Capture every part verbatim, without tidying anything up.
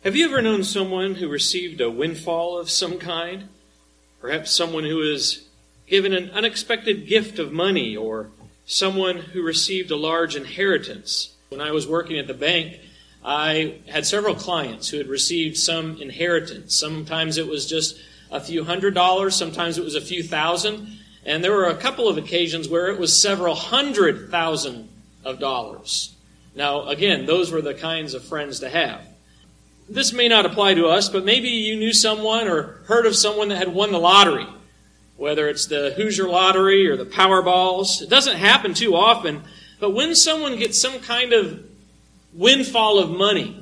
Have you ever known someone who received a windfall of some kind? Perhaps someone who was given an unexpected gift of money, or someone who received a large inheritance. When I was working at the bank, I had several clients who had received some inheritance. Sometimes it was just a few hundred dollars, sometimes it was a few thousand, and there were a couple of occasions where it was several hundred thousand of dollars. Now, again, those were the kinds of friends to have. This may not apply to us, but maybe you knew someone or heard of someone that had won the lottery, whether it's the Hoosier Lottery or the Powerballs. It doesn't happen too often, but when someone gets some kind of windfall of money,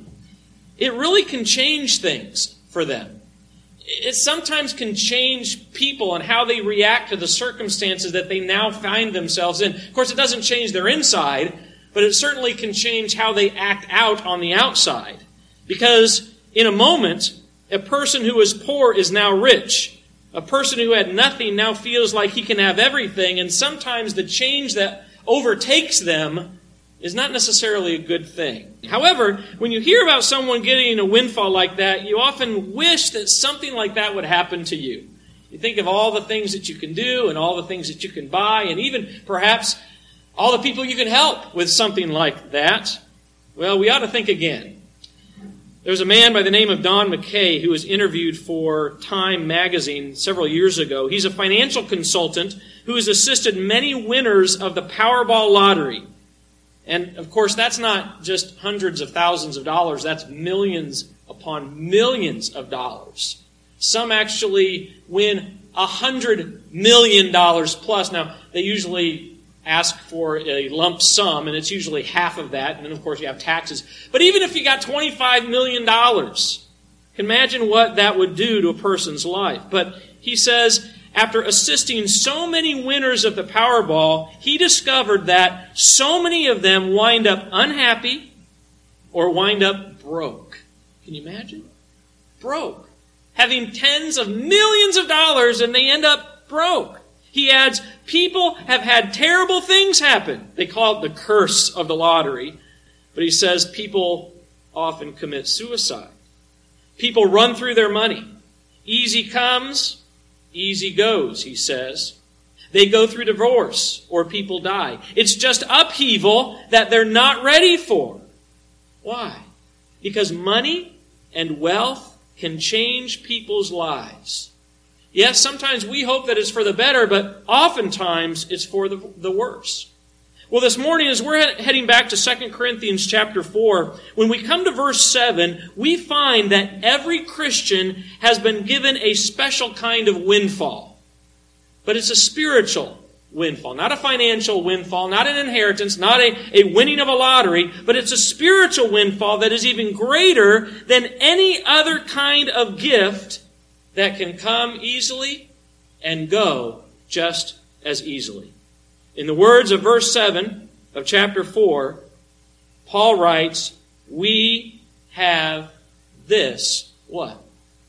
it really can change things for them. It sometimes can change people and how they react to the circumstances that they now find themselves in. Of course, it doesn't change their inside, but it certainly can change how they act out on the outside. Because in a moment, a person who was poor is now rich. A person who had nothing now feels like he can have everything, and sometimes the change that overtakes them is not necessarily a good thing. However, when you hear about someone getting a windfall like that, you often wish that something like that would happen to you. You think of all the things that you can do and all the things that you can buy, and even perhaps all the people you can help with something like that. Well, we ought to think again. There's a man by the name of Don McKay who was interviewed for Time magazine several years ago. He's a financial consultant who has assisted many winners of the Powerball lottery. And, of course, that's not just hundreds of thousands of dollars. That's millions upon millions of dollars. Some actually win a hundred million dollars plus. Now, they usually ask for a lump sum, and it's usually half of that. And then, of course, you have taxes. But even if you got twenty-five million dollars, you can imagine what that would do to a person's life. But he says, after assisting so many winners of the Powerball, he discovered that so many of them wind up unhappy or wind up broke. Can you imagine? Broke. Having tens of millions of dollars, and they end up broke. He adds, people have had terrible things happen. They call it the curse of the lottery. But he says people often commit suicide. People run through their money. Easy comes, easy goes, he says. They go through divorce or people die. It's just upheaval that they're not ready for. Why? Because money and wealth can change people's lives. Yes, sometimes we hope that it's for the better, but oftentimes it's for the, the worse. Well, this morning, as we're heading back to Second Corinthians chapter four, when we come to verse seven, we find that every Christian has been given a special kind of windfall. But it's a spiritual windfall, not a financial windfall, not an inheritance, not a, a winning of a lottery, but it's a spiritual windfall that is even greater than any other kind of gift that can come easily and go just as easily. In the words of verse seven of chapter four, Paul writes, we have this, what?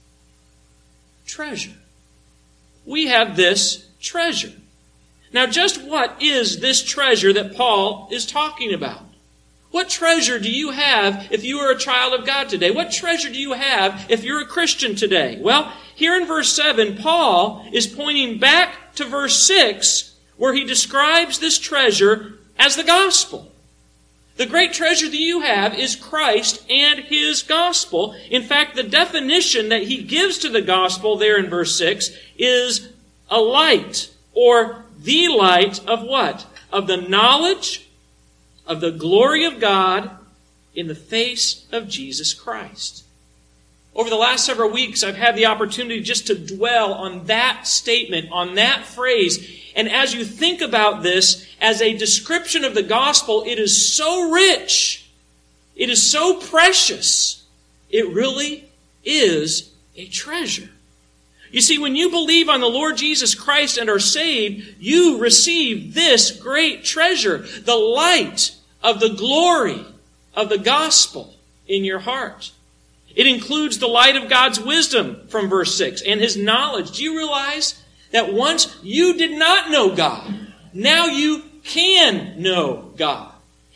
Treasure. We have this treasure. Now, just what is this treasure that Paul is talking about? What treasure do you have if you are a child of God today? What treasure do you have if you're a Christian today? Well, here in verse seven, Paul is pointing back to verse six, where he describes this treasure as the gospel. The great treasure that you have is Christ and His gospel. In fact, the definition that he gives to the gospel there in verse six is a light, or the light of what? Of the knowledge of the glory of God in the face of Jesus Christ. Over the last several weeks, I've had the opportunity just to dwell on that statement, on that phrase. And as you think about this as a description of the gospel, it is so rich. It is so precious. It really is a treasure. You see, when you believe on the Lord Jesus Christ and are saved, you receive this great treasure, the light of the glory of the gospel in your heart. It includes the light of God's wisdom from verse six and His knowledge. Do you realize that once you did not know God, now you can know God?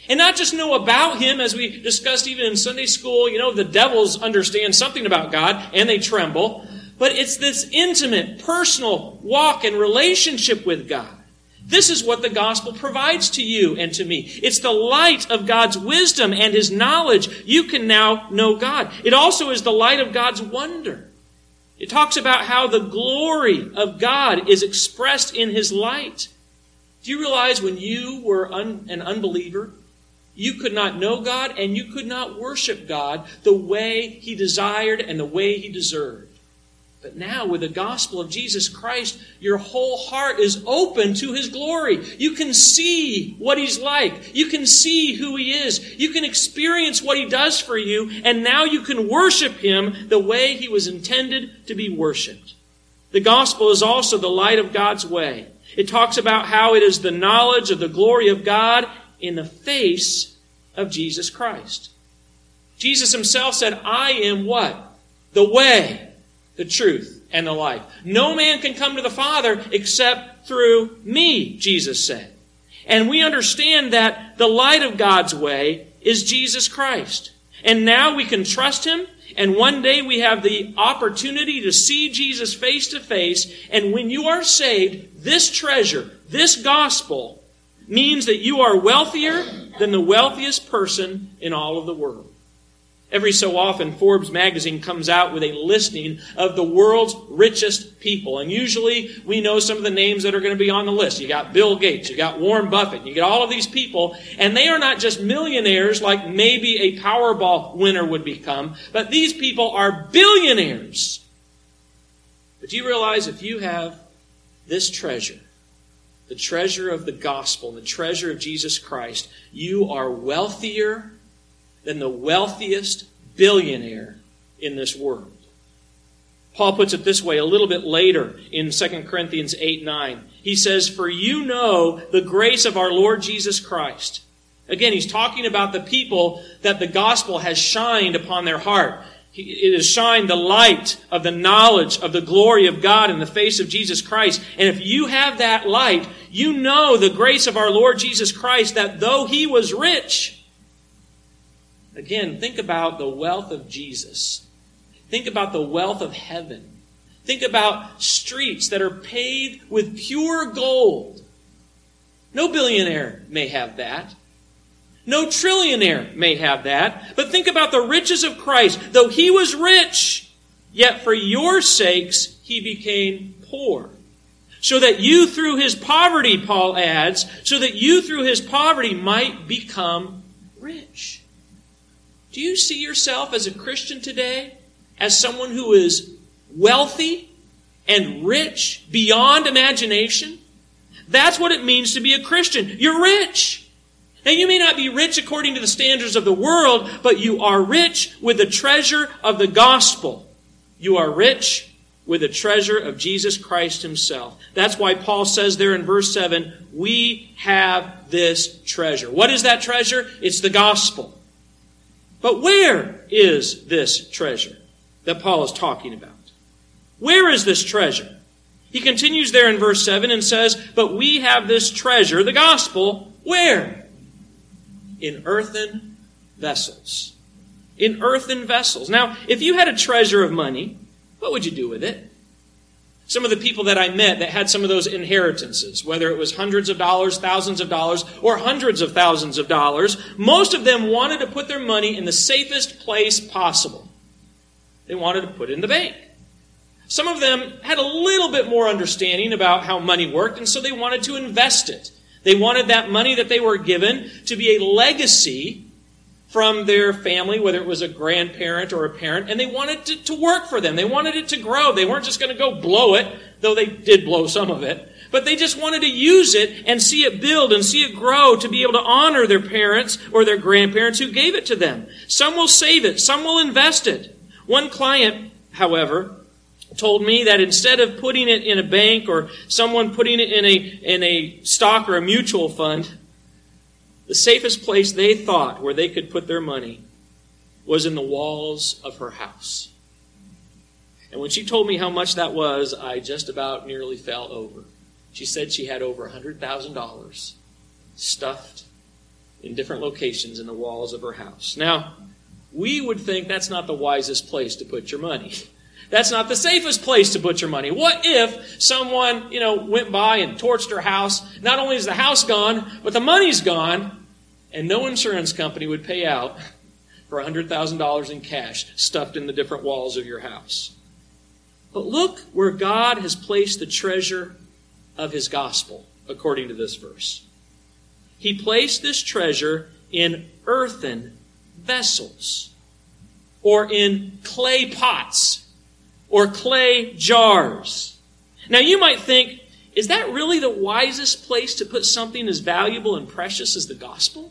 And not just know about Him, as we discussed even in Sunday school, you know, the devils understand something about God and they tremble. But it's this intimate, personal walk and relationship with God. This is what the gospel provides to you and to me. It's the light of God's wisdom and His knowledge. You can now know God. It also is the light of God's wonder. It talks about how the glory of God is expressed in His light. Do you realize when you were un- an unbeliever, you could not know God and you could not worship God the way He desired and the way He deserved? But now, with the gospel of Jesus Christ, your whole heart is open to His glory. You can see what He's like. You can see who He is. You can experience what He does for you, and now you can worship Him the way He was intended to be worshipped. The gospel is also the light of God's way. It talks about how it is the knowledge of the glory of God in the face of Jesus Christ. Jesus Himself said, I am what? The way, the truth, and the life. No man can come to the Father except through me, Jesus said. And we understand that the light of God's way is Jesus Christ. And now we can trust Him, and one day we have the opportunity to see Jesus face to face. And when you are saved, this treasure, this gospel, means that you are wealthier than the wealthiest person in all of the world. Every so often, Forbes magazine comes out with a listing of the world's richest people. And usually we know some of the names that are going to be on the list. You got Bill Gates, you got Warren Buffett, you get all of these people. And they are not just millionaires like maybe a Powerball winner would become, but these people are billionaires. But do you realize if you have this treasure, the treasure of the gospel, the treasure of Jesus Christ, you are wealthier than the wealthiest billionaire in this world. Paul puts it this way a little bit later in Second Corinthians eight nine. He says, for you know the grace of our Lord Jesus Christ. Again, he's talking about the people that the gospel has shined upon their heart. It has shined the light of the knowledge of the glory of God in the face of Jesus Christ. And if you have that light, you know the grace of our Lord Jesus Christ, that though He was rich, again, think about the wealth of Jesus. Think about the wealth of heaven. Think about streets that are paved with pure gold. No billionaire may have that. No trillionaire may have that. But think about the riches of Christ. Though He was rich, yet for your sakes He became poor. So that you through His poverty, Paul adds, so that you through His poverty might become rich. Do you see yourself as a Christian today as someone who is wealthy and rich beyond imagination? That's what it means to be a Christian. You're rich. Now, you may not be rich according to the standards of the world, but you are rich with the treasure of the gospel. You are rich with the treasure of Jesus Christ Himself. That's why Paul says there in verse seven, we have this treasure. What is that treasure? It's the gospel. But where is this treasure that Paul is talking about? Where is this treasure? He continues there in verse seven and says, but we have this treasure, the gospel, where? In earthen vessels. In earthen vessels. Now, if you had a treasure of money, what would you do with it? Some of the people that I met that had some of those inheritances, whether it was hundreds of dollars, thousands of dollars, or hundreds of thousands of dollars, most of them wanted to put their money in the safest place possible. They wanted to put it in the bank. Some of them had a little bit more understanding about how money worked, and so they wanted to invest it. They wanted that money that they were given to be a legacy from their family, whether it was a grandparent or a parent, and they wanted it to work for them. They wanted it to grow. They weren't just going to go blow it, though they did blow some of it. But they just wanted to use it and see it build and see it grow to be able to honor their parents or their grandparents who gave it to them. Some will save it. Some will invest it. One client, however, told me that instead of putting it in a bank or someone putting it in a, in a stock or a mutual fund, the safest place they thought where they could put their money was in the walls of her house. And when she told me how much that was, I just about nearly fell over. She said she had over one hundred thousand dollars stuffed in different locations in the walls of her house. Now, we would think that's not the wisest place to put your money. That's not the safest place to put your money. What if someone, you know, went by and torched her house? Not only is the house gone, but the money's gone, and no insurance company would pay out for one hundred thousand dollars in cash stuffed in the different walls of your house. But look where God has placed the treasure of His gospel, according to this verse. He placed this treasure in earthen vessels, or in clay pots, or clay jars. Now you might think, is that really the wisest place to put something as valuable and precious as the gospel?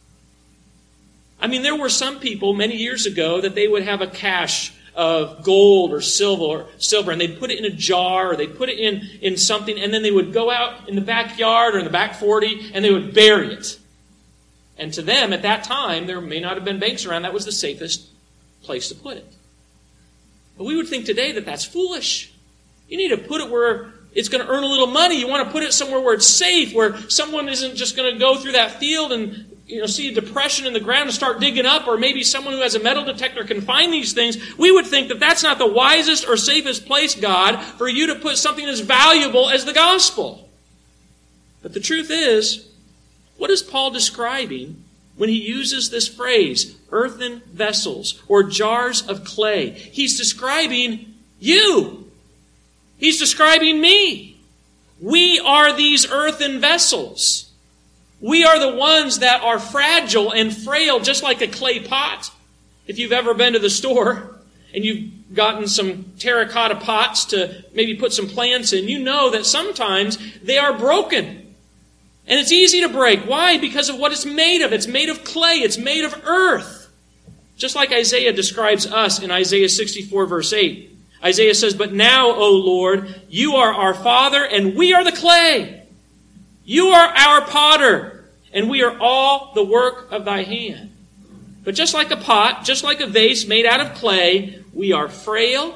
I mean, there were some people many years ago that they would have a cache of gold or silver, or silver, and they'd put it in a jar, or they'd put it in, in something, and then they would go out in the backyard or in the back forty, and they would bury it. And to them, at that time, there may not have been banks around, that was the safest place to put it. But we would think today that that's foolish. You need to put it where it's going to earn a little money. You want to put it somewhere where it's safe, where someone isn't just going to go through that field and, you know, see a depression in the ground and start digging up, or maybe someone who has a metal detector can find these things. We would think that that's not the wisest or safest place, God, for you to put something as valuable as the gospel. But the truth is, what is Paul describing when he uses this phrase, earthen vessels or jars of clay? He's describing you. He's describing me. We are these earthen vessels. We are the ones that are fragile and frail, just like a clay pot. If you've ever been to the store and you've gotten some terracotta pots to maybe put some plants in, you know that sometimes they are broken. And it's easy to break. Why? Because of what it's made of. It's made of clay. It's made of earth. Just like Isaiah describes us in Isaiah sixty-four, verse eight. Isaiah says, "But now, O Lord, you are our Father, and we are the clay. You are our potter, and we are all the work of thy hand." But just like a pot, just like a vase made out of clay, we are frail,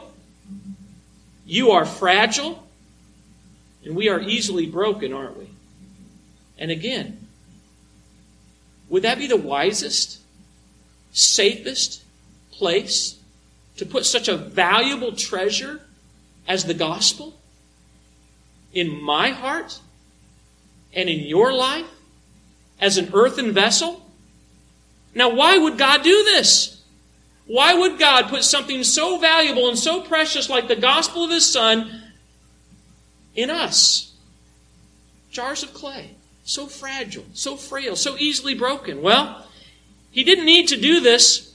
you are fragile, and we are easily broken, aren't we? And again, would that be the wisest, safest place to put such a valuable treasure as the gospel in my heart and in your life as an earthen vessel? Now, why would God do this? Why would God put something so valuable and so precious like the gospel of His Son in us? Jars of clay. So fragile, so frail, so easily broken. Well, He didn't need to do this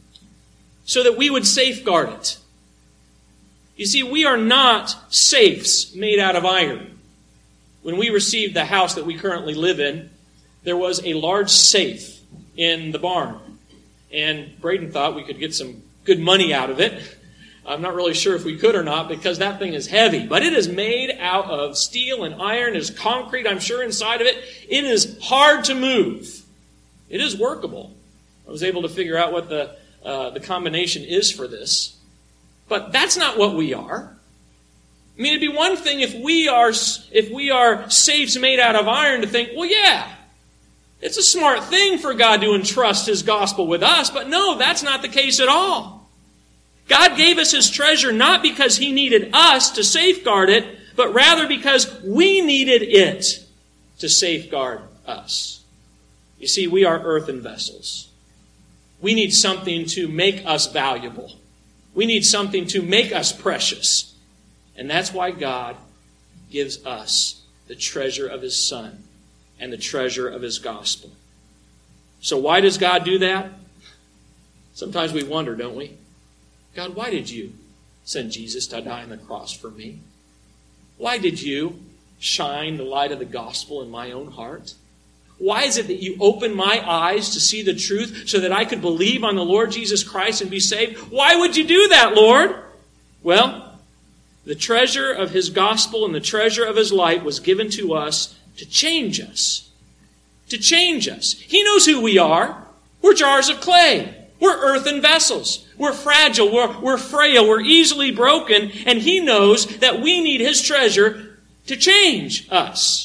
so that we would safeguard it. You see, we are not safes made out of iron. When we received the house that we currently live in, there was a large safe in the barn. And Braden thought we could get some good money out of it. I'm not really sure if we could or not, because that thing is heavy. But it is made out of steel and iron. There's concrete, I'm sure, inside of it. It is hard to move. It is workable. I was able to figure out what the uh, the combination is for this. But that's not what we are. I mean, it'd be one thing if we are if we are safes made out of iron to think, well, yeah, it's a smart thing for God to entrust His gospel with us. But no, that's not the case at all. God gave us His treasure not because He needed us to safeguard it, but rather because we needed it to safeguard us. You see, we are earthen vessels. We need something to make us valuable. We need something to make us precious. And that's why God gives us the treasure of His Son and the treasure of His gospel. So why does God do that? Sometimes we wonder, don't we? God, why did you send Jesus to die on the cross for me? Why did you shine the light of the gospel in my own heart? Why is it that you opened my eyes to see the truth so that I could believe on the Lord Jesus Christ and be saved? Why would you do that, Lord? Well, the treasure of His gospel and the treasure of His light was given to us to change us. To change us. He knows who we are. We're jars of clay. We're earthen vessels. We're fragile. We're, we're frail. We're easily broken. And He knows that we need His treasure to change us.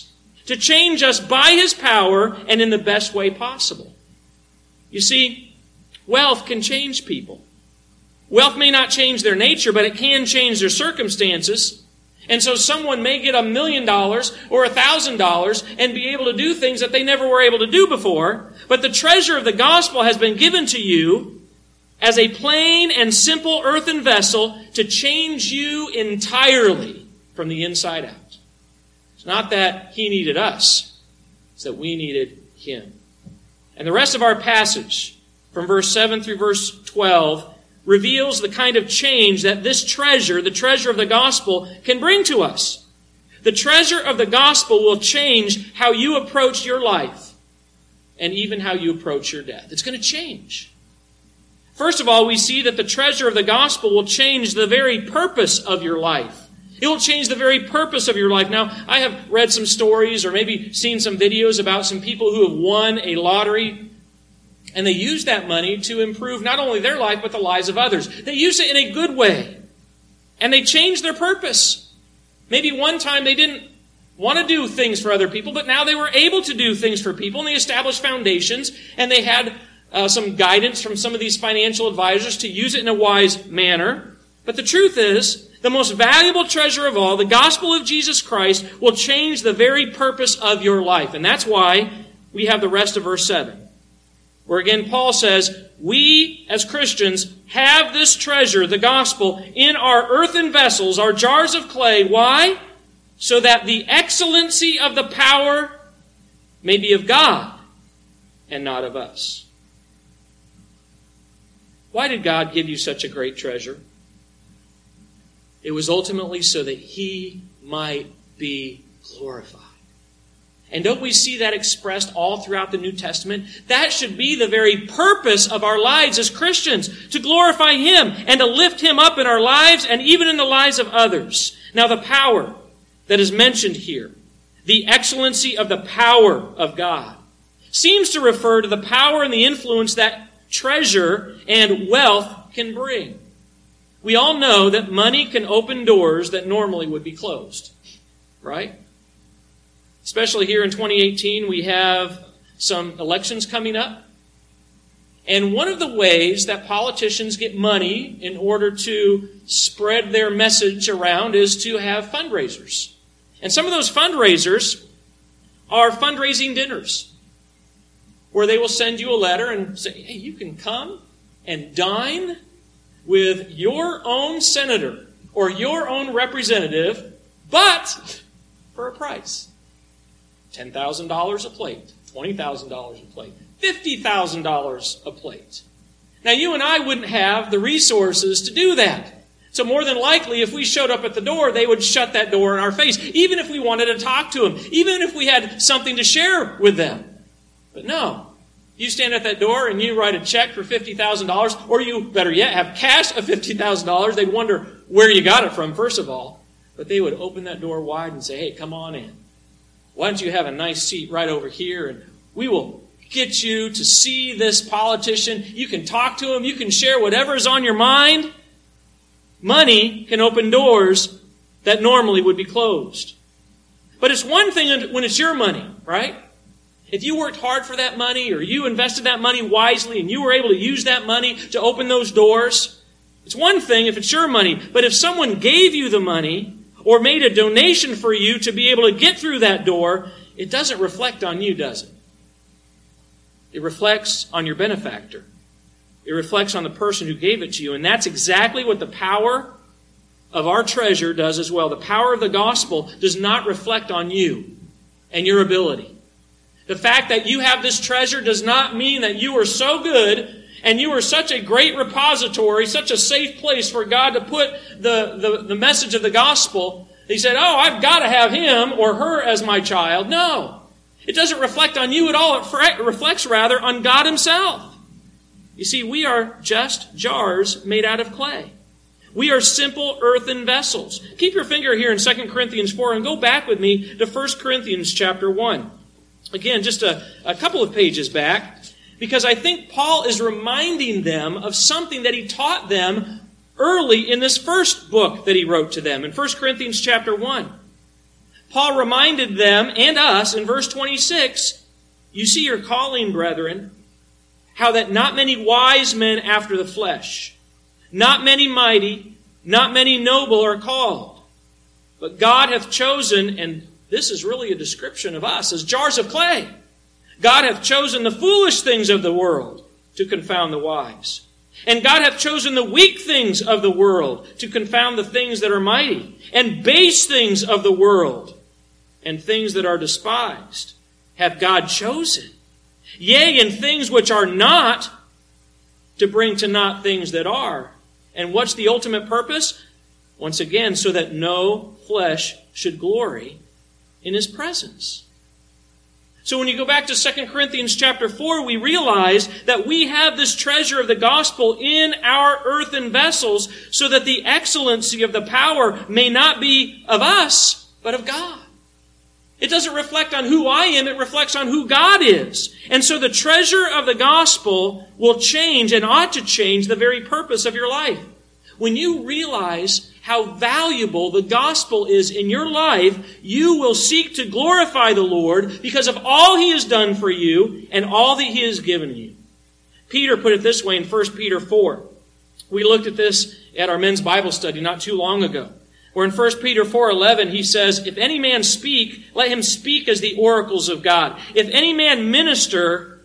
to change us by His power and in the best way possible. You see, wealth can change people. Wealth may not change their nature, but it can change their circumstances. And so someone may get a million dollars or a thousand dollars and be able to do things that they never were able to do before. But the treasure of the gospel has been given to you as a plain and simple earthen vessel to change you entirely from the inside out. It's not that He needed us. It's that we needed Him. And the rest of our passage, from verse seven through verse twelve, reveals the kind of change that this treasure, the treasure of the gospel, can bring to us. The treasure of the gospel will change how you approach your life and even how you approach your death. It's going to change. First of all, we see that the treasure of the gospel will change the very purpose of your life. It will change the very purpose of your life. Now, I have read some stories or maybe seen some videos about some people who have won a lottery, and they use that money to improve not only their life, but the lives of others. They use it in a good way. And they change their purpose. Maybe one time they didn't want to do things for other people, but now they were able to do things for people, and they established foundations, and they had uh, some guidance from some of these financial advisors to use it in a wise manner. But the truth is, the most valuable treasure of all, the gospel of Jesus Christ, will change the very purpose of your life. And that's why we have the rest of verse seven. Where again Paul says, we as Christians have this treasure, the gospel, in our earthen vessels, our jars of clay. Why? So that the excellency of the power may be of God and not of us. Why did God give you such a great treasure? It was ultimately so that He might be glorified. And don't we see that expressed all throughout the New Testament? That should be the very purpose of our lives as Christians, to glorify Him and to lift Him up in our lives and even in the lives of others. Now, the power that is mentioned here, the excellency of the power of God, seems to refer to the power and the influence that treasure and wealth can bring. We all know that money can open doors that normally would be closed, right? Especially here in twenty eighteen, we have some elections coming up. And one of the ways that politicians get money in order to spread their message around is to have fundraisers. And some of those fundraisers are fundraising dinners, where they will send you a letter and say, hey, you can come and dine with your own senator or your own representative, but for a price. ten thousand dollars a plate, twenty thousand dollars a plate, fifty thousand dollars a plate. Now, you and I wouldn't have the resources to do that. So more than likely, if we showed up at the door, they would shut that door in our face, even if we wanted to talk to them, even if we had something to share with them. But no, you stand at that door and you write a check for fifty thousand dollars, or you, better yet, have cash of fifty thousand dollars. They'd wonder where you got it from, first of all. But they would open that door wide and say, hey, come on in. Why don't you have a nice seat right over here, and we will get you to see this politician. You can talk to him. You can share whatever is on your mind. Money can open doors that normally would be closed. But it's one thing when it's your money, right? If you worked hard for that money, or you invested that money wisely and you were able to use that money to open those doors, it's one thing if it's your money. But if someone gave you the money or made a donation for you to be able to get through that door, it doesn't reflect on you, does it? It reflects on your benefactor. It reflects on the person who gave it to you. And that's exactly what the power of our treasure does as well. The power of the gospel does not reflect on you and your ability. The fact that you have this treasure does not mean that you are so good and you are such a great repository, such a safe place for God to put the, the, the message of the gospel. He said, oh, I've got to have him or her as my child. No. It doesn't reflect on you at all. It reflects rather on God Himself. You see, we are just jars made out of clay. We are simple earthen vessels. Keep your finger here in Second Corinthians four and go back with me to First Corinthians chapter one. Again, just a, a couple of pages back, because I think Paul is reminding them of something that he taught them early in this first book that he wrote to them, in First Corinthians chapter one. Paul reminded them and us in verse twenty-six, you see your calling, brethren, how that not many wise men after the flesh, not many mighty, not many noble are called. But God hath chosen, and this is really a description of us, as jars of clay. God hath chosen the foolish things of the world to confound the wise. And God hath chosen the weak things of the world to confound the things that are mighty, and base things of the world, and things that are despised, hath God chosen. Yea, and things which are not, to bring to naught things that are. And what's the ultimate purpose? Once again, so that no flesh should glory in His presence. So when you go back to Second Corinthians chapter four, we realize that we have this treasure of the gospel in our earthen vessels so that the excellency of the power may not be of us, but of God. It doesn't reflect on who I am, it reflects on who God is. And so the treasure of the gospel will change and ought to change the very purpose of your life. When you realize how valuable the gospel is in your life, you will seek to glorify the Lord because of all He has done for you and all that He has given you. Peter put it this way in First Peter four. We looked at this at our men's Bible study not too long ago, where in First Peter four eleven he says, if any man speak, let him speak as the oracles of God. If any man minister,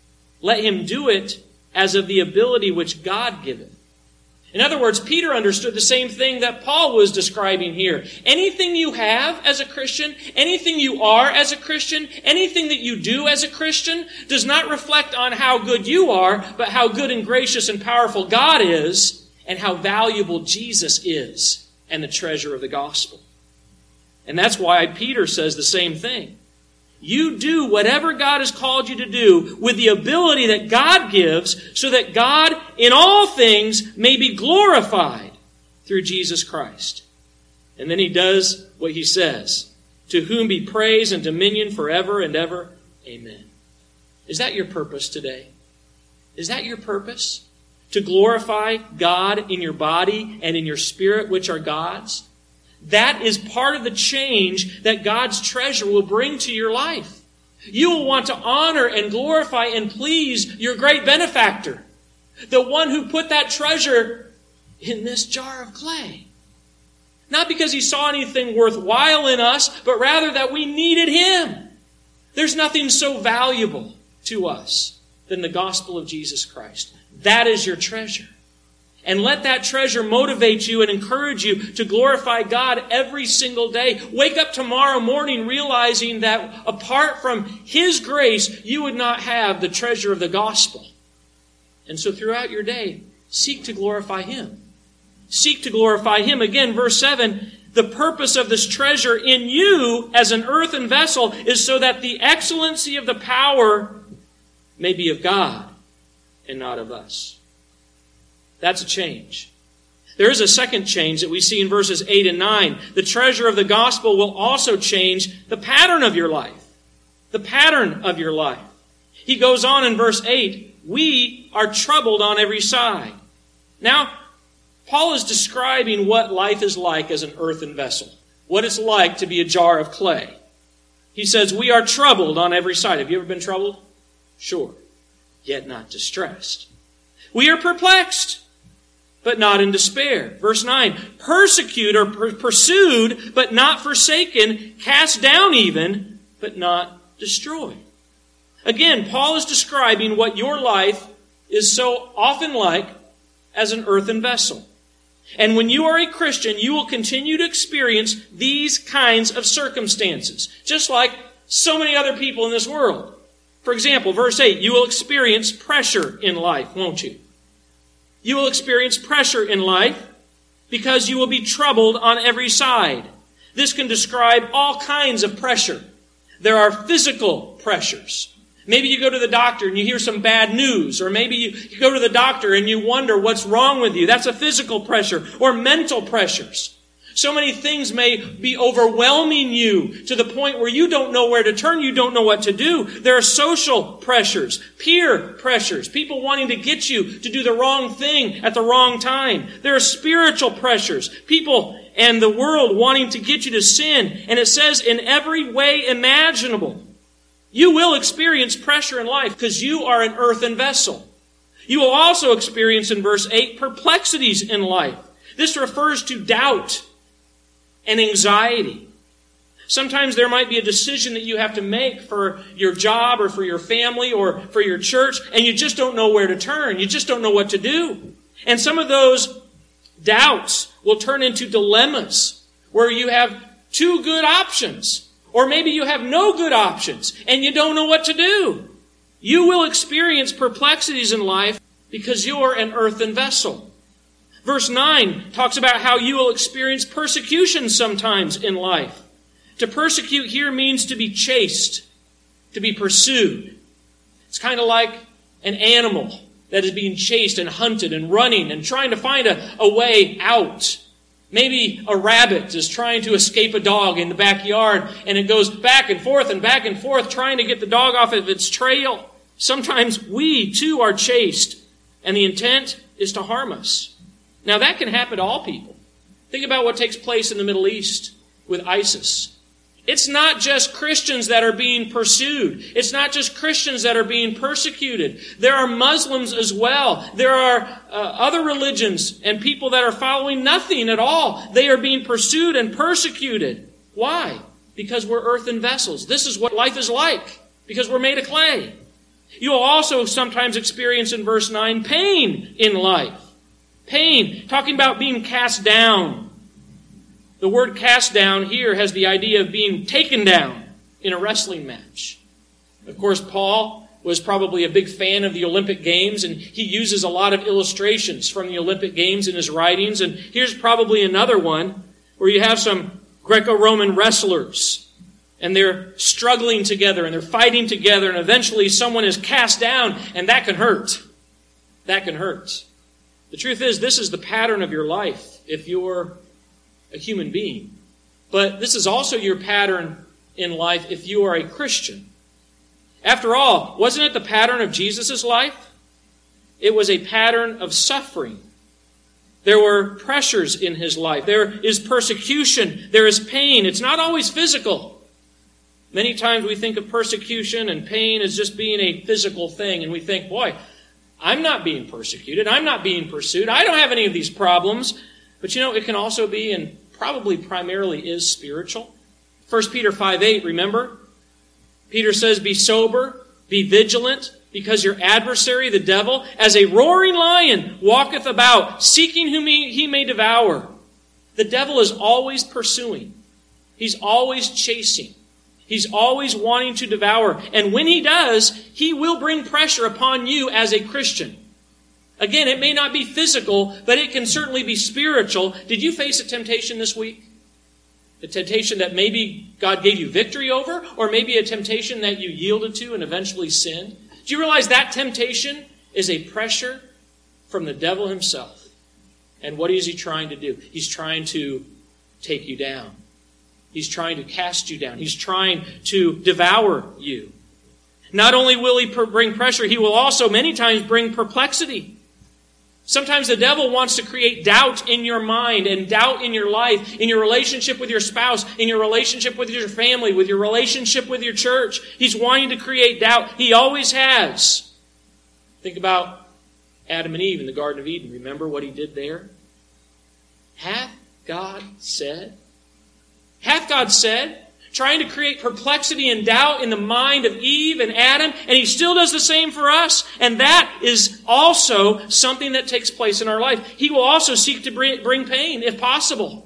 let him do it as of the ability which God giveth. In other words, Peter understood the same thing that Paul was describing here. Anything you have as a Christian, anything you are as a Christian, anything that you do as a Christian does not reflect on how good you are, but how good and gracious and powerful God is and how valuable Jesus is and the treasure of the gospel. And that's why Peter says the same thing. You do whatever God has called you to do with the ability that God gives so that God in all things may be glorified through Jesus Christ. And then he does what he says, to whom be praise and dominion forever and ever. Amen. Is that your purpose today? Is that your purpose? To glorify God in your body and in your spirit, which are God's? That is part of the change that God's treasure will bring to your life. You will want to honor and glorify and please your great benefactor, the one who put that treasure in this jar of clay. Not because He saw anything worthwhile in us, but rather that we needed Him. There's nothing so valuable to us than the gospel of Jesus Christ. That is your treasure. And let that treasure motivate you and encourage you to glorify God every single day. Wake up tomorrow morning realizing that apart from His grace, you would not have the treasure of the gospel. And so throughout your day, seek to glorify Him. Seek to glorify Him. Again, verse seven, the purpose of this treasure in you as an earthen vessel is so that the excellency of the power may be of God and not of us. That's a change. There is a second change that we see in verses eight and nine. The treasure of the gospel will also change the pattern of your life. The pattern of your life. He goes on in verse eight, we are troubled on every side. Now, Paul is describing what life is like as an earthen vessel. What it's like to be a jar of clay. He says, we are troubled on every side. Have you ever been troubled? Sure. Yet not distressed. We are perplexed, but not in despair. Verse nine, persecuted or per- pursued, but not forsaken, cast down even, but not destroyed. Again, Paul is describing what your life is so often like as an earthen vessel. And when you are a Christian, you will continue to experience these kinds of circumstances, just like so many other people in this world. For example, verse eight, you will experience pressure in life, won't you? You will experience pressure in life because you will be troubled on every side. This can describe all kinds of pressure. There are physical pressures. Maybe you go to the doctor and you hear some bad news, or maybe you, you go to the doctor and you wonder what's wrong with you. That's a physical pressure, or mental pressures. So many things may be overwhelming you to the point where you don't know where to turn, you don't know what to do. There are social pressures, peer pressures, people wanting to get you to do the wrong thing at the wrong time. There are spiritual pressures, people and the world wanting to get you to sin. And it says in every way imaginable. You will experience pressure in life because you are an earthen vessel. You will also experience in verse eight perplexities in life. This refers to doubt and anxiety. Sometimes there might be a decision that you have to make for your job or for your family or for your church, and you just don't know where to turn. You just don't know what to do. And some of those doubts will turn into dilemmas where you have two good options, or maybe you have no good options and you don't know what to do. You will experience perplexities in life because you are an earthen vessel. Verse nine talks about how you will experience persecution sometimes in life. To persecute here means to be chased, to be pursued. It's kind of like an animal that is being chased and hunted and running and trying to find a, a way out. Maybe a rabbit is trying to escape a dog in the backyard, and it goes back and forth and back and forth trying to get the dog off of its trail. Sometimes we too are chased, and the intent is to harm us. Now that can happen to all people. Think about what takes place in the Middle East with ISIS. It's not just Christians that are being pursued. It's not just Christians that are being persecuted. There are Muslims as well. There are uh, other religions and people that are following nothing at all. They are being pursued and persecuted. Why? Because we're earthen vessels. This is what life is like, because we're made of clay. You will also sometimes experience in verse nine pain in life. Pain, talking about being cast down. The word cast down here has the idea of being taken down in a wrestling match. Of course, Paul was probably a big fan of the Olympic Games, and he uses a lot of illustrations from the Olympic Games in his writings. And here's probably another one where you have some Greco-Roman wrestlers, and they're struggling together, and they're fighting together, and eventually someone is cast down, and that can hurt. That can hurt. The truth is, this is the pattern of your life if you're a human being. But this is also your pattern in life if you are a Christian. After all, wasn't it the pattern of Jesus' life? It was a pattern of suffering. There were pressures in his life. There is persecution. There is pain. It's not always physical. Many times we think of persecution and pain as just being a physical thing, and we think, boy, I'm not being persecuted. I'm not being pursued. I don't have any of these problems. But you know, it can also be, and probably primarily is, spiritual. First Peter five eight, remember? Peter says, be sober, be vigilant, because your adversary, the devil, as a roaring lion, walketh about, seeking whom he, he may devour. The devil is always pursuing. He's always chasing. He's always wanting to devour. And when he does, he will bring pressure upon you as a Christian. Again, it may not be physical, but it can certainly be spiritual. Did you face a temptation this week? A temptation that maybe God gave you victory over, or maybe a temptation that you yielded to and eventually sinned? Do you realize that temptation is a pressure from the devil himself? And what is he trying to do? He's trying to take you down. He's trying to cast you down. He's trying to devour you. Not only will he bring pressure, he will also many times bring perplexity. Sometimes the devil wants to create doubt in your mind and doubt in your life, in your relationship with your spouse, in your relationship with your family, with your relationship with your church. He's wanting to create doubt. He always has. Think about Adam and Eve in the Garden of Eden. Remember what he did there? Hath God said? Hath God said? Trying to create perplexity and doubt in the mind of Eve and Adam, and he still does the same for us. And that is also something that takes place in our life. He will also seek to bring pain, if possible.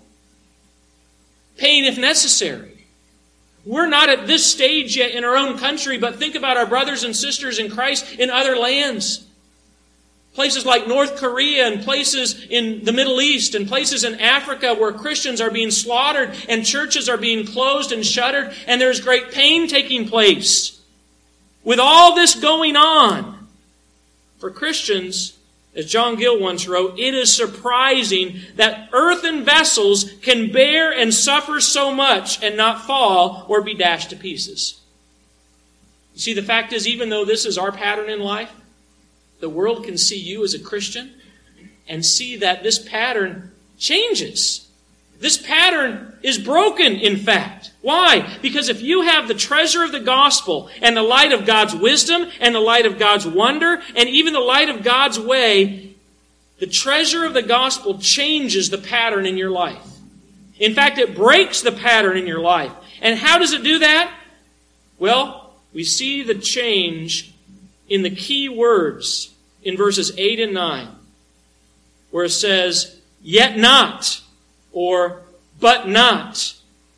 Pain, if necessary. We're not at this stage yet in our own country, but think about our brothers and sisters in Christ in other lands. Places like North Korea and places in the Middle East and places in Africa where Christians are being slaughtered and churches are being closed and shuttered, and there's great pain taking place. With all this going on, for Christians, As John Gill once wrote, it is surprising that earthen vessels can bear and suffer so much and not fall or be dashed to pieces. You see, the fact is, even though this is our pattern in life, the world can see you as a Christian and see that this pattern changes. This pattern is broken, in fact. Why? Because if you have the treasure of the gospel and the light of God's wisdom and the light of God's wonder and even the light of God's way, the treasure of the gospel changes the pattern in your life. In fact, it breaks the pattern in your life. And how does it do that? Well, we see the change in the key words in verses eight and nine, where it says, yet not, or but not.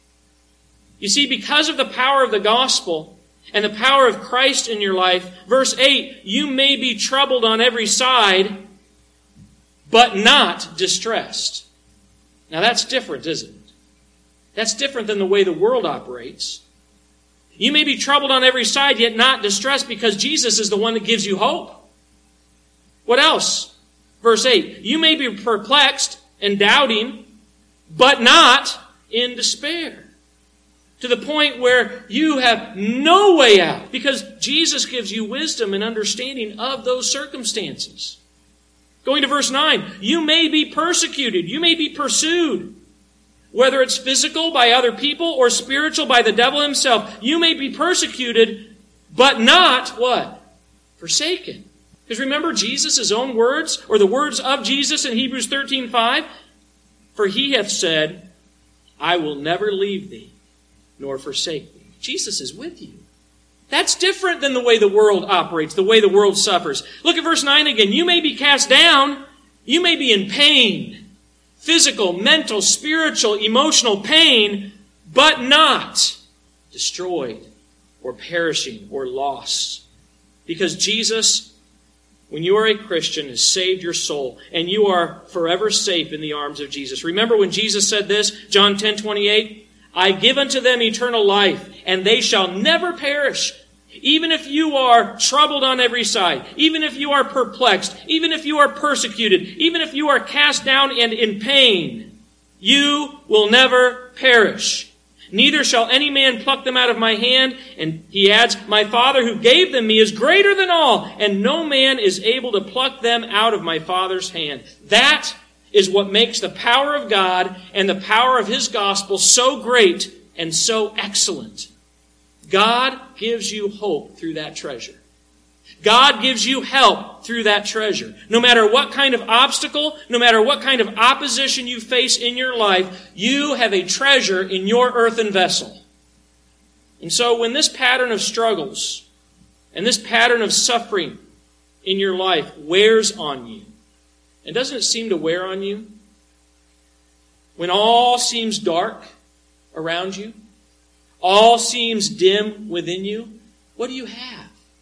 You see, because of the power of the gospel and the power of Christ in your life, verse eight, you may be troubled on every side, but not distressed. Now that's different, isn't it? That's different than the way the world operates. You may be troubled on every side, yet not distressed, because Jesus is the one that gives you hope. What else? Verse eight, you may be perplexed and doubting, but not in despair. To the point where you have no way out, because Jesus gives you wisdom and understanding of those circumstances. Going to verse nine, you may be persecuted, you may be pursued, whether it's physical by other people or spiritual by the devil himself. You may be persecuted, but not what? Forsaken. Because remember Jesus' own words, or the words of Jesus in Hebrews thirteen five? For he hath said, I will never leave thee, nor forsake thee. Jesus is with you. That's different than the way the world operates, the way the world suffers. Look at verse nine again. You may be cast down. You may be in pain. Physical, mental, spiritual, emotional pain, but not destroyed or perishing or lost. Because Jesus, when you are a Christian, has saved your soul, and you are forever safe in the arms of Jesus. Remember when Jesus said this, John ten twenty-eight, I give unto them eternal life, and they shall never perish. Even if you are troubled on every side, even if you are perplexed, even if you are persecuted, even if you are cast down and in pain, you will never perish. Neither shall any man pluck them out of my hand. And he adds, my Father who gave them me is greater than all, and no man is able to pluck them out of my Father's hand. That is what makes the power of God and the power of His gospel so great and so excellent. God gives you hope through that treasure. God gives you help through that treasure. No matter what kind of obstacle, no matter what kind of opposition you face in your life, you have a treasure in your earthen vessel. And so when this pattern of struggles and this pattern of suffering in your life wears on you, and doesn't it seem to wear on you? When all seems dark around you, all seems dim within you, what do you have?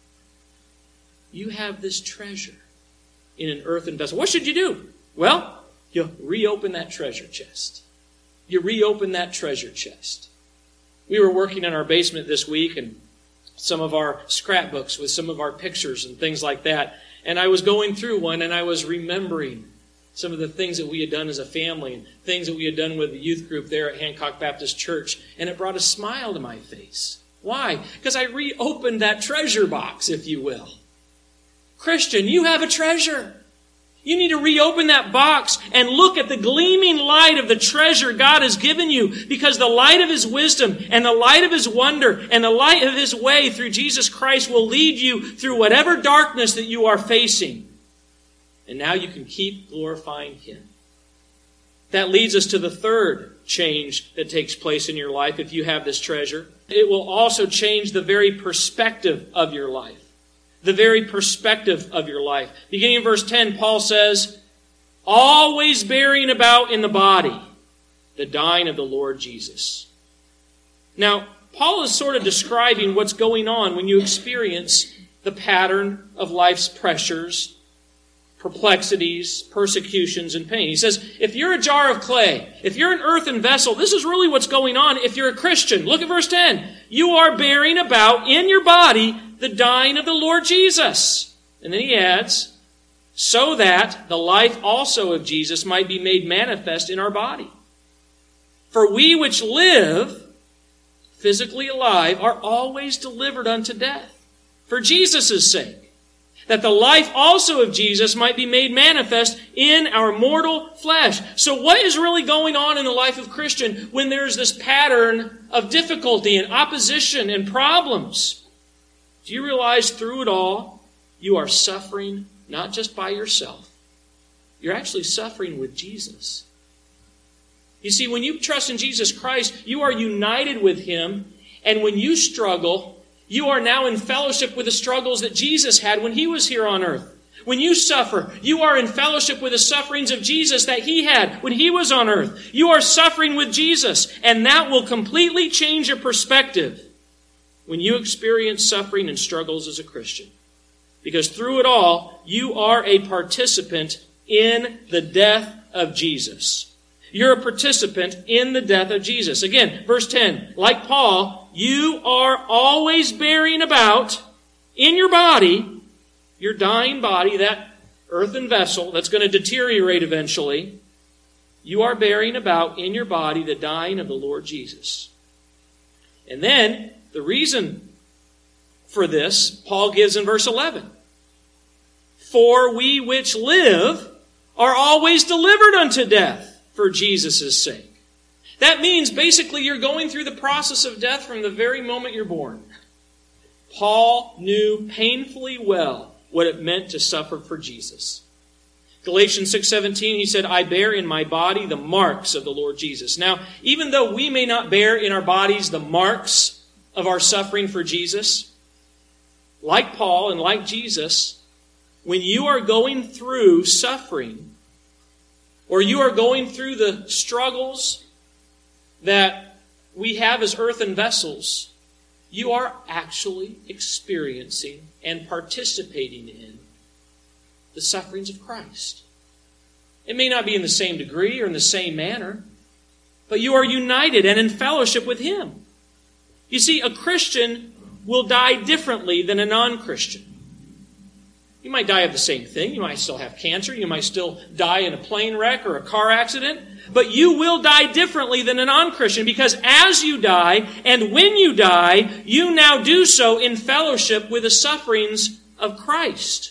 You have this treasure in an earthen vessel. What should you do? Well, you reopen that treasure chest. You reopen that treasure chest. We were working in our basement this week, and some of our scrapbooks with some of our pictures and things like that. And I was going through one, and I was remembering some of the things that we had done as a family and things that we had done with the youth group there at Hancock Baptist Church. And it brought a smile to my face. Why? Because I reopened that treasure box, if you will. Christian, you have a treasure. You need to reopen that box and look at the gleaming light of the treasure God has given you, because the light of His wisdom and the light of His wonder and the light of His way through Jesus Christ will lead you through whatever darkness that you are facing. And now you can keep glorifying Him. That leads us to the third change that takes place in your life if you have this treasure. It will also change the very perspective of your life. The very perspective of your life. Beginning in verse ten, Paul says, always bearing about in the body the dying of the Lord Jesus. Now, Paul is sort of describing what's going on when you experience the pattern of life's pressures, perplexities, persecutions, and pain. He says, if you're a jar of clay, if you're an earthen vessel, this is really what's going on if you're a Christian. Look at verse ten. You are bearing about in your body the dying of the Lord Jesus. And then he adds, so that the life also of Jesus might be made manifest in our body. For we which live, physically alive, are always delivered unto death, for Jesus' sake, that the life also of Jesus might be made manifest in our mortal flesh. So what is really going on in the life of Christian when there's this pattern of difficulty and opposition and problems? Do you realize through it all, you are suffering not just by yourself. You're actually suffering with Jesus. You see, when you trust in Jesus Christ, you are united with Him. And when you struggle, you are now in fellowship with the struggles that Jesus had when He was here on earth. When you suffer, you are in fellowship with the sufferings of Jesus that He had when He was on earth. You are suffering with Jesus, and that will completely change your perspective when you experience suffering and struggles as a Christian. Because through it all, you are a participant in the death of Jesus. You're a participant in the death of Jesus. Again, verse ten, like Paul, you are always bearing about in your body, your dying body, that earthen vessel that's going to deteriorate eventually. You are bearing about in your body the dying of the Lord Jesus. And then, the reason for this, Paul gives in verse eleven. For we which live are always delivered unto death for Jesus' sake. That means basically you're going through the process of death from the very moment you're born. Paul knew painfully well what it meant to suffer for Jesus. Galatians six seventeen, he said, I bear in my body the marks of the Lord Jesus. Now, even though we may not bear in our bodies the marks of our suffering for Jesus, like Paul and like Jesus, when you are going through suffering, or you are going through the struggles that we have as earthen vessels, you are actually experiencing and participating in the sufferings of Christ. It may not be in the same degree or in the same manner, but you are united and in fellowship with Him. You see, a Christian will die differently than a non-Christian. You might die of the same thing. You might still have cancer. You might still die in a plane wreck or a car accident. But you will die differently than a non-Christian, because as you die and when you die, you now do so in fellowship with the sufferings of Christ.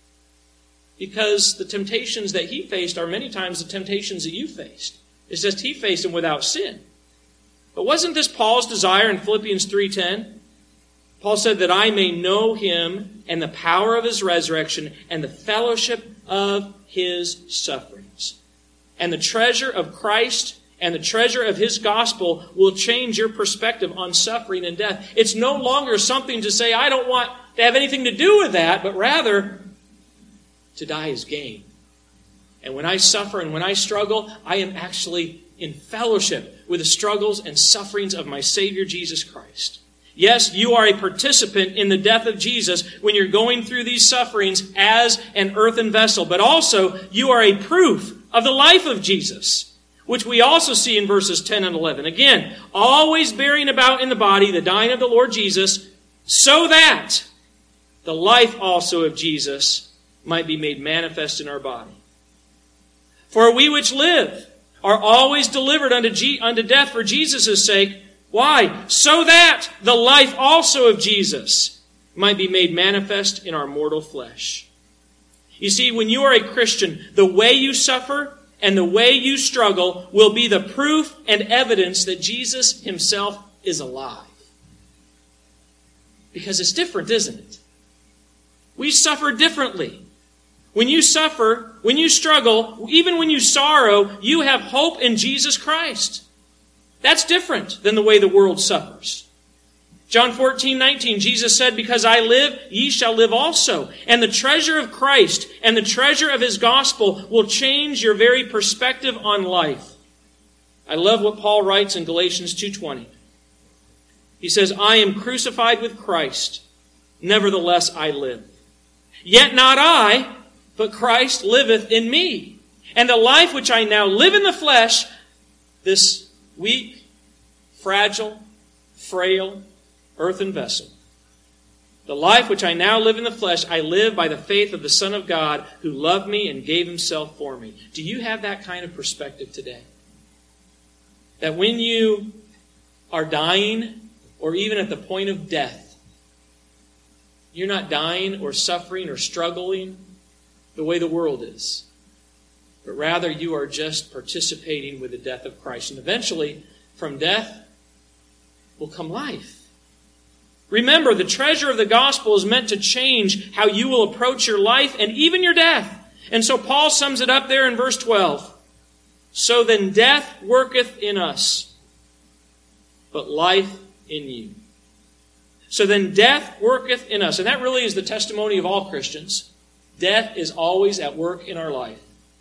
Because the temptations that He faced are many times the temptations that you faced. It's just He faced them without sin. But wasn't this Paul's desire in Philippians three ten? Paul said that I may know Him and the power of His resurrection and the fellowship of His sufferings. And the treasure of Christ and the treasure of His gospel will change your perspective on suffering and death. It's no longer something to say, I don't want to have anything to do with that, but rather, to die is gain. And when I suffer and when I struggle, I am actually in fellowship with the struggles and sufferings of my Savior Jesus Christ. Yes, you are a participant in the death of Jesus when you're going through these sufferings as an earthen vessel. But also, you are a proof of the life of Jesus, which we also see in verses ten and eleven. Again, always bearing about in the body the dying of the Lord Jesus, so that the life also of Jesus might be made manifest in our body. For we which live are always delivered unto, G- unto death for Jesus' sake. Why? So that the life also of Jesus might be made manifest in our mortal flesh. You see, when you are a Christian, the way you suffer and the way you struggle will be the proof and evidence that Jesus Himself is alive. Because it's different, isn't it? We suffer differently. When you suffer, when you struggle, even when you sorrow, you have hope in Jesus Christ. That's different than the way the world suffers. John fourteen nineteen, Jesus said, because I live, ye shall live also. And the treasure of Christ and the treasure of His gospel will change your very perspective on life. I love what Paul writes in Galatians two twenty. He says, I am crucified with Christ, nevertheless I live. Yet not I, but Christ liveth in me. And the life which I now live in the flesh, this weak, fragile, frail, earthen vessel, The life which I now live in the flesh, I live by the faith of the Son of God who loved me and gave himself for me. Do you have that kind of perspective today? That when you are dying, or even at the point of death, you're not dying or suffering or struggling the way the world is, but rather you are just participating with the death of Christ. And eventually, from death will come life. Remember, the treasure of the gospel is meant to change how you will approach your life and even your death. And so Paul sums it up there in verse twelve. So then death worketh in us, but life in you. So then death worketh in us. And that really is the testimony of all Christians. Death is always at work in our life.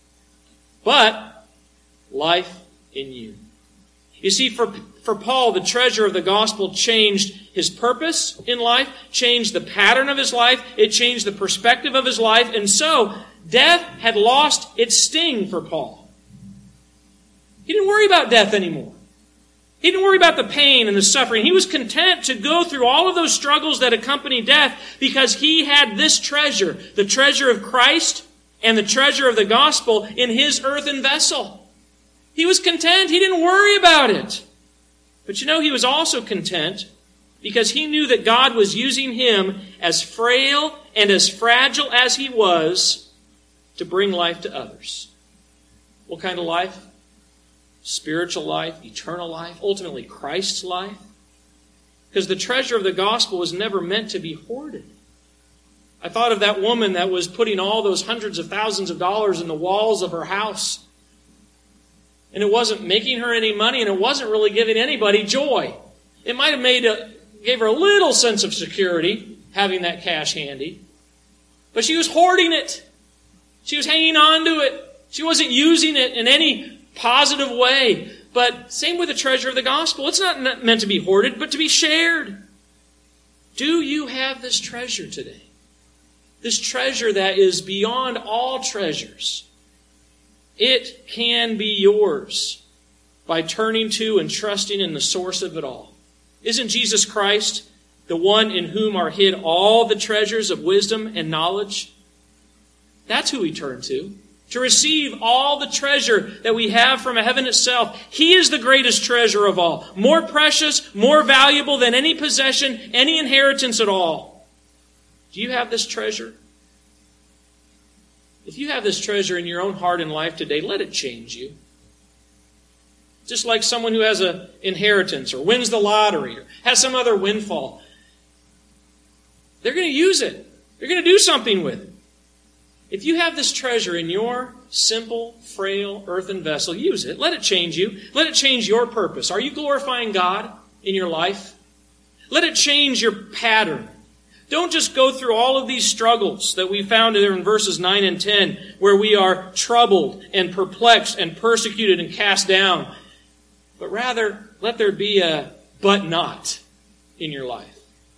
But life in you. You see, for, for Paul, the treasure of the gospel changed his purpose in life, changed the pattern of his life, it changed the perspective of his life, and so death had lost its sting for Paul. He didn't worry about death anymore. He didn't worry about the pain and the suffering. He was content to go through all of those struggles that accompany death because he had this treasure, the treasure of Christ and the treasure of the gospel in his earthen vessel. He was content. He didn't worry about it. But you know, he was also content because he knew that God was using him, as frail and as fragile as he was, to bring life to others. What kind of life? Spiritual life, eternal life, ultimately Christ's life. Because the treasure of the gospel was never meant to be hoarded. I thought of that woman that was putting all those hundreds of thousands of dollars in the walls of her house. And it wasn't making her any money, and it wasn't really giving anybody joy. It might have made a, gave her a little sense of security, having that cash handy. But she was hoarding it. She was hanging on to it. She wasn't using it in any positive way. But same with the treasure of the gospel. It's not meant to be hoarded, but to be shared. Do you have this treasure today? This treasure that is beyond all treasures. It can be yours by turning to and trusting in the source of it all. Isn't Jesus Christ the one in whom are hid all the treasures of wisdom and knowledge? That's who we turn to. To receive all the treasure that we have from heaven itself. He is the greatest treasure of all. More precious, more valuable than any possession, any inheritance at all. Do you have this treasure? If you have this treasure in your own heart and life today, let it change you. Just like someone who has an inheritance or wins the lottery or has some other windfall. They're going to use it. They're going to do something with it. If you have this treasure in your simple, frail, earthen vessel, use it. Let it change you. Let it change your purpose. Are you glorifying God in your life? Let it change your pattern. Don't just go through all of these struggles that we found there in verses nine and ten, where we are troubled and perplexed and persecuted and cast down. But rather, let there be a but not in your life.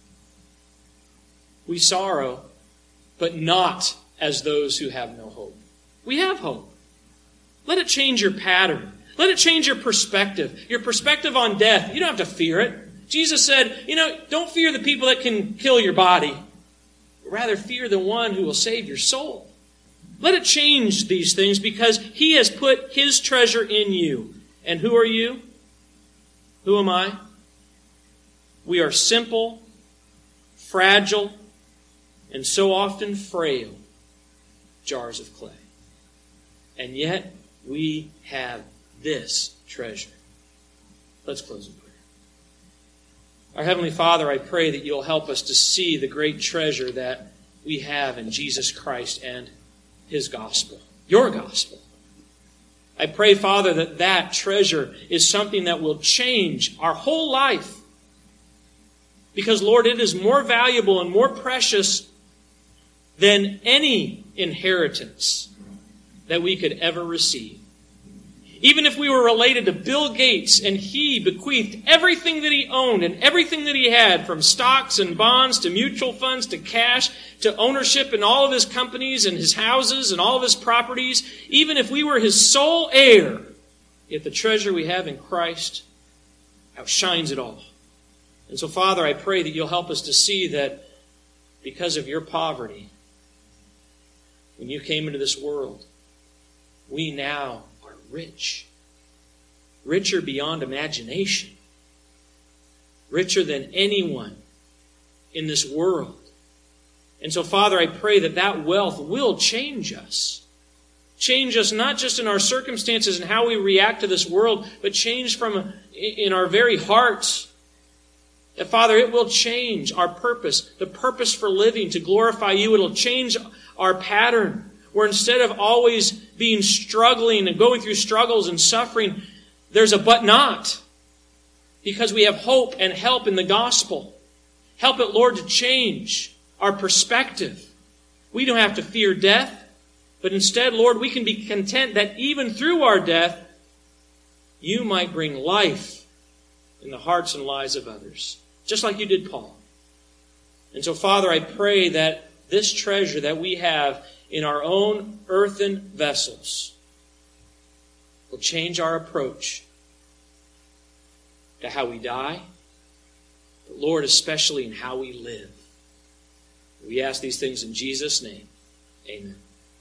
We sorrow, but not as those who have no hope. We have hope. Let it change your pattern. Let it change your perspective. Your perspective on death. You don't have to fear it. Jesus said, you know, don't fear the people that can kill your body. Rather, fear the one who will save your soul. Let it change these things because He has put His treasure in you. And who are you? Who am I? We are simple, fragile, and so often frail jars of clay. And yet, we have this treasure. Let's close in prayer. Our Heavenly Father, I pray that You'll help us to see the great treasure that we have in Jesus Christ and His gospel, Your gospel. I pray, Father, that that treasure is something that will change our whole life. Because, Lord, it is more valuable and more precious than any inheritance that we could ever receive. Even if we were related to Bill Gates and he bequeathed everything that he owned and everything that he had, from stocks and bonds to mutual funds to cash to ownership in all of his companies and his houses and all of his properties, even if we were his sole heir, yet the treasure we have in Christ outshines it all. And so, Father, I pray that You'll help us to see that because of your poverty, when you came into this world, we now are rich. Richer beyond imagination. Richer than anyone in this world. And so, Father, I pray that that wealth will change us. Change us not just in our circumstances and how we react to this world, but change from in our very hearts. That, Father, it will change our purpose, the purpose for living, to glorify you. It'll change our pattern, where instead of always being struggling and going through struggles and suffering, there's a but not. Because we have hope and help in the gospel. Help it, Lord, to change our perspective. We don't have to fear death, but instead, Lord, we can be content that even through our death, you might bring life in the hearts and lives of others, just like you did Paul. And so, Father, I pray that this treasure that we have in our own earthen vessels will change our approach to how we die, but Lord, especially in how we live. We ask these things in Jesus' name. Amen.